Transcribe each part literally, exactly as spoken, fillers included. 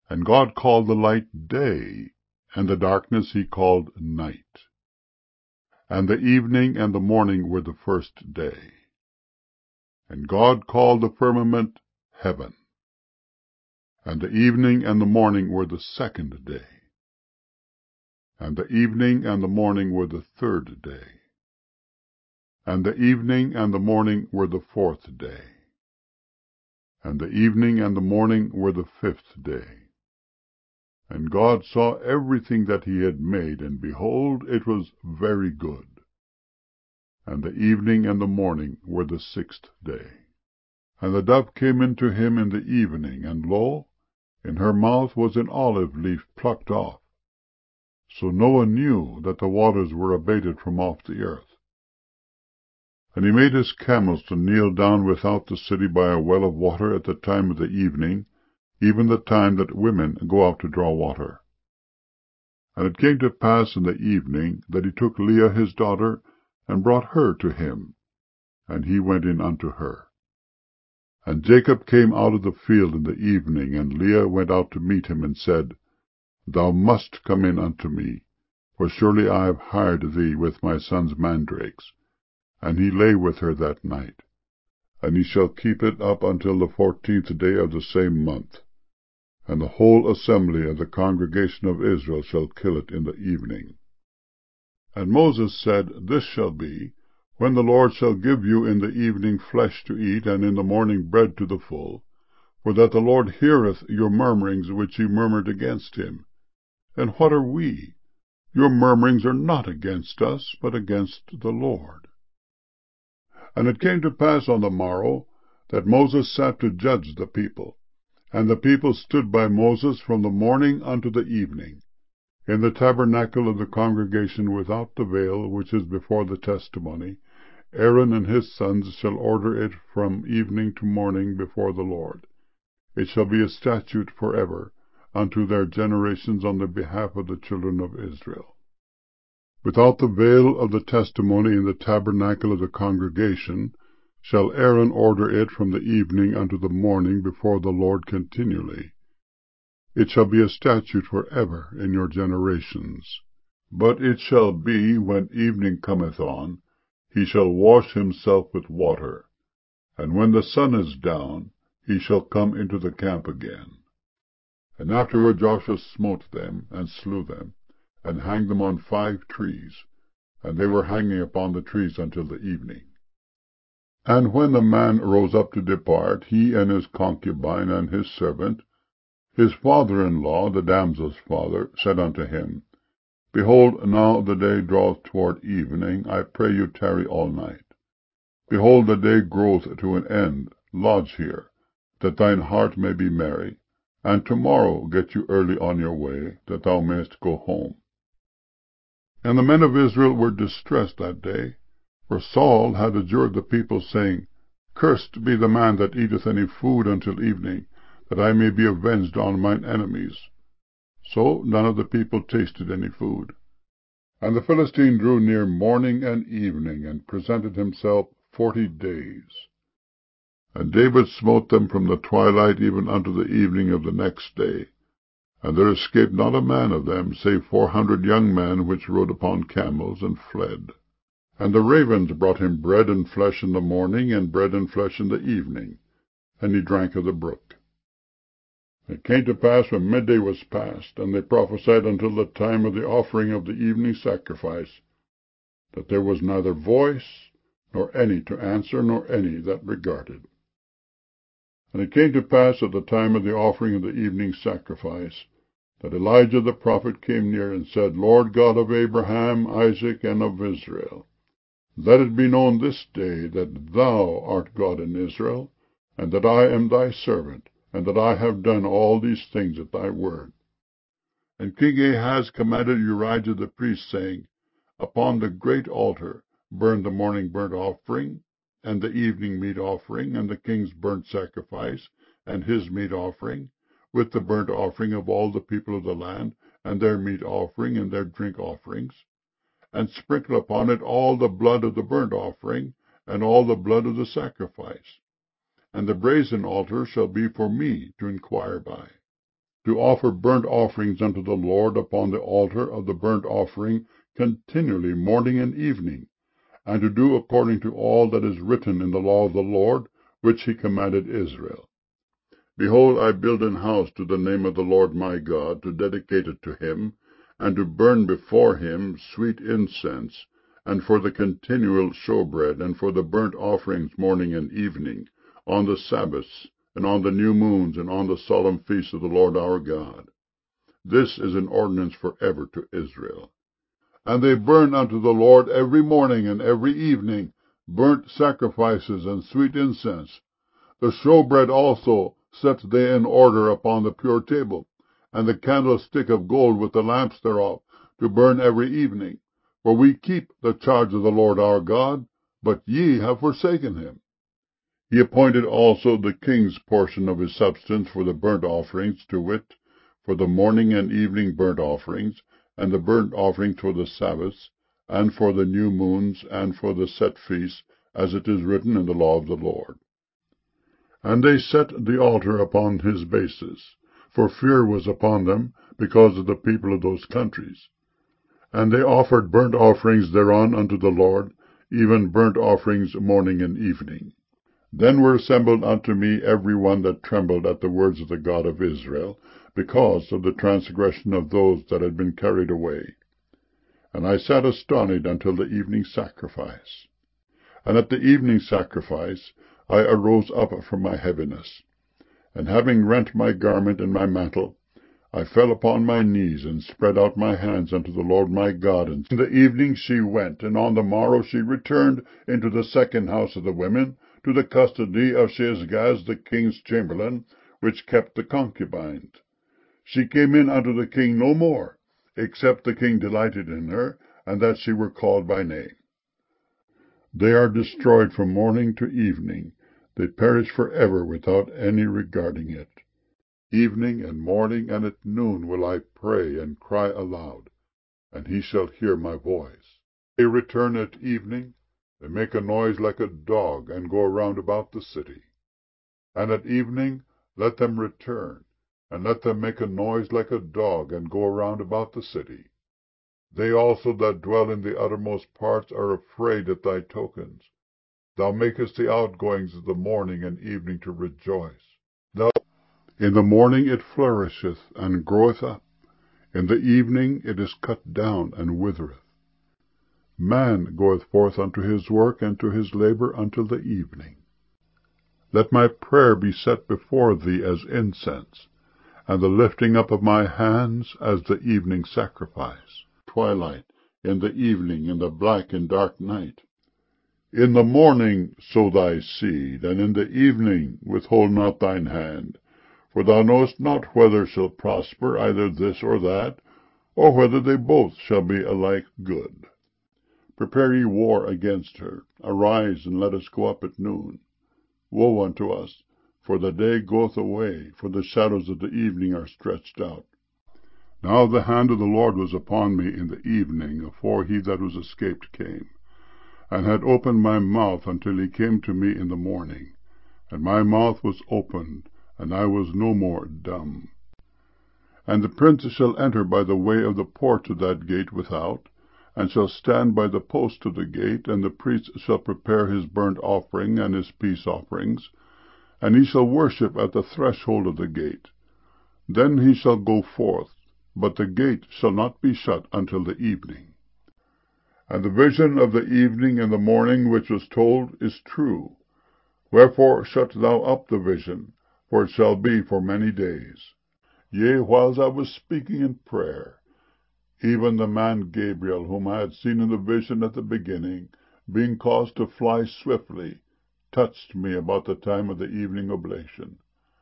And God called the light Day, and the darkness he called Night. And the evening and the morning were the first day. And God called the firmament Heaven. And the evening and the morning were the second day. And the evening and the morning were the third day. And the evening and the morning were the fourth day. And the evening and the morning were the fifth day. And God saw everything that he had made, and behold, it was very good. And the evening and the morning were the sixth day. And the dove came into him in the evening, and lo, in her mouth was an olive leaf plucked off. So Noah knew that the waters were abated from off the earth. And he made his camels to kneel down without the city by a well of water at the time of the evening, even the time that women go out to draw water. And it came to pass in the evening that he took Leah his daughter, and brought her to him, and he went in unto her. And Jacob came out of the field in the evening, and Leah went out to meet him, and said, Thou must come in unto me, for surely I have hired thee with my son's mandrakes. And he lay with her that night. And he shall keep it up until the fourteenth day of the same month. And the whole assembly of the congregation of Israel shall kill it in the evening. And Moses said, This shall be, when the Lord shall give you in the evening flesh to eat, and in the morning bread to the full, for that the Lord heareth your murmurings which ye murmured against him. And what are we? Your murmurings are not against us, but against the Lord. And it came to pass on the morrow, that Moses sat to judge the people. And the people stood by Moses from the morning unto the evening, in the tabernacle of the congregation without the veil which is before the testimony. Aaron and his sons shall order it from evening to morning before the Lord. It shall be a statute for ever, unto their generations on the behalf of the children of Israel. Without the veil of the testimony in the tabernacle of the congregation shall Aaron order it from the evening unto the morning before the Lord continually. It shall be a statute for ever in your generations. But it shall be, when evening cometh on, he shall wash himself with water, and when the sun is down, he shall come into the camp again. And afterward Joshua smote them, and slew them, and hanged them on five trees, and they were hanging upon the trees until the evening. And when the man rose up to depart, he and his concubine and his servant, his father-in-law, the damsel's father, said unto him, Behold, now the day draweth toward evening, I pray you tarry all night. Behold, the day groweth to an end, lodge here, that thine heart may be merry, and tomorrow get you early on your way, that thou mayest go home. And the men of Israel were distressed that day, for Saul had adjured the people, saying, Cursed be the man that eateth any food until evening, that I may be avenged on mine enemies. So none of the people tasted any food. And the Philistine drew near morning and evening, and presented himself forty days. And David smote them from the twilight even unto the evening of the next day. And there escaped not a man of them, save four hundred young men which rode upon camels, and fled. And the ravens brought him bread and flesh in the morning, and bread and flesh in the evening, and he drank of the brook. It came to pass, when midday was past, and they prophesied until the time of the offering of the evening sacrifice, that there was neither voice, nor any to answer, nor any that regarded. And it came to pass at the time of the offering of the evening sacrifice, that Elijah the prophet came near, and said, Lord God of Abraham, Isaac, and of Israel, let it be known this day that thou art God in Israel, and that I am thy servant, and that I have done all these things at thy word. And King Ahaz commanded Urijah the priest, saying, Upon the great altar burn the morning burnt offering, and the evening meat offering, and the king's burnt sacrifice, and his meat offering, with the burnt offering of all the people of the land, and their meat offering, and their drink offerings, and sprinkle upon it all the blood of the burnt offering, and all the blood of the sacrifice. And the brazen altar shall be for me to inquire by. to offer burnt offerings unto the Lord upon the altar of the burnt offering continually, morning and evening, and to do according to all that is written in the law of the Lord, which he commanded Israel. Behold, I build an house to the name of the Lord my God, to dedicate it to him, and to burn before him sweet incense, and for the continual showbread, and for the burnt offerings morning and evening, on the Sabbaths, and on the new moons, and on the solemn feasts of the Lord our God. This is an ordinance forever to Israel. And they burn unto the Lord every morning and every evening burnt sacrifices and sweet incense. The showbread also set they in order upon the pure table, and the candlestick of gold with the lamps thereof, to burn every evening. For we keep the charge of the Lord our God, but ye have forsaken him. He appointed also the king's portion of his substance for the burnt offerings, to wit, for the morning and evening burnt offerings, and the burnt offerings for the Sabbaths, and for the new moons, and for the set feasts, as it is written in the law of the Lord. And they set the altar upon his bases, for fear was upon them, because of the people of those countries. And they offered burnt offerings thereon unto the Lord, even burnt offerings morning and evening. Then were assembled unto me every one that trembled at the words of the God of Israel, because of the transgression of those that had been carried away. And I sat astonished until the evening sacrifice. And at the evening sacrifice I arose up from my heaviness, and having rent my garment and my mantle, I fell upon my knees, and spread out my hands unto the Lord my God. And in the evening she went, and on the morrow she returned into the second house of the women, to the custody of Shaashgaz the king's chamberlain, which kept the concubines. She came in unto the king no more, except the king delighted in her, and that she were called by name. They are destroyed from morning to evening. They perish forever without any regarding it. Evening and morning and at noon will I pray and cry aloud, and he shall hear my voice. They return at evening. They make a noise like a dog, and go around about the city. And at evening let them return, and let them make a noise like a dog, and go around about the city. They also that dwell in the uttermost parts are afraid at thy tokens. Thou makest the outgoings of the morning and evening to rejoice. Thou, in the morning it flourisheth and groweth up, in the evening it is cut down and withereth. Man goeth forth unto his work, and to his labor until the evening. Let my prayer be set before thee as incense, and the lifting up of my hands as the evening sacrifice. Twilight, in the evening, in the black and dark night. In the morning sow thy seed, and in the evening withhold not thine hand. For thou knowest not whether shall prosper either this or that, or whether they both shall be alike good. Prepare ye war against her. Arise, and let us go up at noon. Woe unto us, for the day goeth away, for the shadows of the evening are stretched out. Now the hand of the Lord was upon me in the evening, afore he that was escaped came, and had opened my mouth until he came to me in the morning. And my mouth was opened, and I was no more dumb. And the prince shall enter by the way of the porch of that gate without, and shall stand by the post of the gate, and the priest shall prepare his burnt offering and his peace offerings, and he shall worship at the threshold of the gate. Then he shall go forth, but the gate shall not be shut until the evening. And the vision of the evening and the morning which was told is true. Wherefore shut thou up the vision, for it shall be for many days. Yea, whiles I was speaking in prayer, even the man Gabriel, whom I had seen in the vision at the beginning, being caused to fly swiftly, touched me about the time of the evening oblation.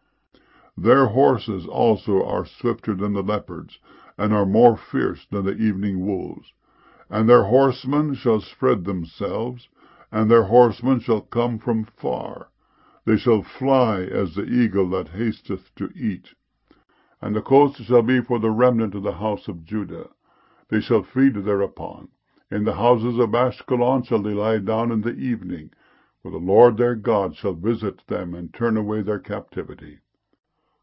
Their horses also are swifter than the leopards, and are more fierce than the evening wolves. And their horsemen shall spread themselves, and their horsemen shall come from far. They shall fly as the eagle that hasteth to eat. And the coast shall be for the remnant of the house of Judah. They shall feed thereupon. In the houses of Ashkelon shall they lie down in the evening, for the Lord their God shall visit them, and turn away their captivity.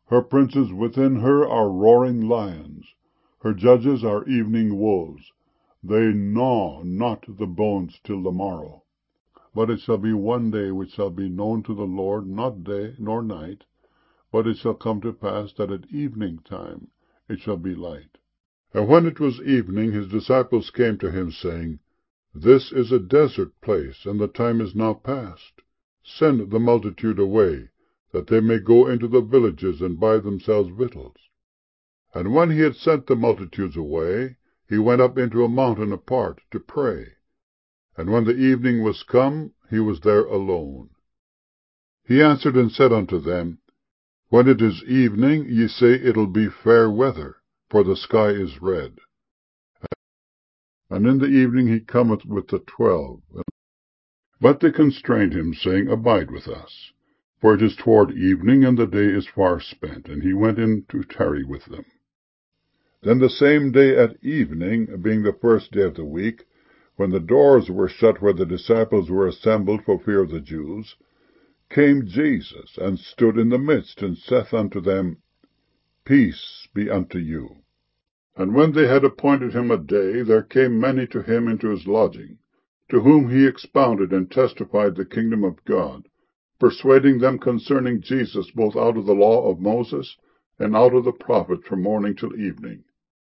Her princes within her are roaring lions. Her judges are evening wolves. They gnaw not the bones till the morrow. But it shall be one day which shall be known to the Lord, not day nor night. But it shall come to pass that at evening time it shall be light. And when it was evening, his disciples came to him, saying, This is a desert place, and the time is now past. Send the multitude away, that they may go into the villages and buy themselves victuals. And when he had sent the multitudes away, he went up into a mountain apart to pray. And when the evening was come, he was there alone. He answered and said unto them, When it is evening, ye say it'll be fair weather, for the sky is red. And in the evening he cometh with the twelve. But they constrained him, saying, Abide with us. For it is toward evening, and the day is far spent. And he went in to tarry with them. Then the same day at evening, being the first day of the week, when the doors were shut where the disciples were assembled for fear of the Jews, came Jesus, and stood in the midst, and saith unto them, Peace be unto you. And when they had appointed him a day, there came many to him into his lodging, to whom he expounded and testified the kingdom of God, persuading them concerning Jesus both out of the law of Moses, and out of the prophets from morning till evening.